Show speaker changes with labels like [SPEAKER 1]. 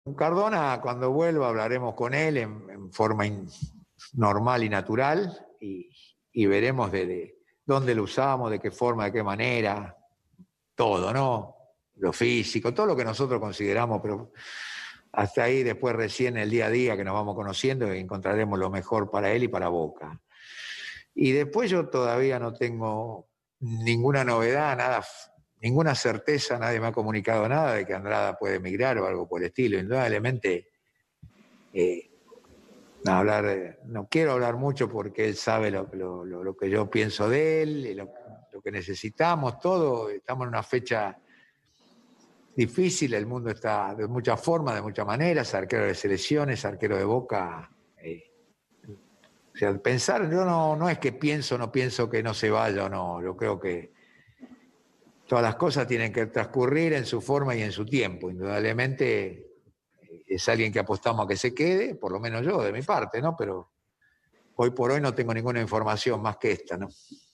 [SPEAKER 1] Cardona, cuando vuelva, hablaremos con él en forma normal y natural y veremos de dónde lo usamos, de qué forma, de qué manera, todo, ¿no? Lo físico, todo lo que nosotros consideramos, pero hasta ahí después recién el día a día que nos vamos conociendo encontraremos lo mejor para él y para Boca. Y después yo todavía no tengo ninguna novedad, nada, ninguna certeza, nadie me ha comunicado nada de que Andrada puede emigrar o algo por el estilo. Indudablemente, no quiero hablar mucho porque él sabe lo que yo pienso de él, lo que necesitamos, todo. Estamos en una fecha difícil, el mundo está de muchas formas, de muchas maneras, arquero de selecciones, arquero de Boca. O sea, pensar, yo no es que pienso, no pienso que no se vaya o no, yo creo que todas las cosas tienen que transcurrir en su forma y en su tiempo. Indudablemente es alguien que apostamos a que se quede, por lo menos yo, de mi parte, ¿no? Pero hoy por hoy no tengo ninguna información más que esta, ¿no?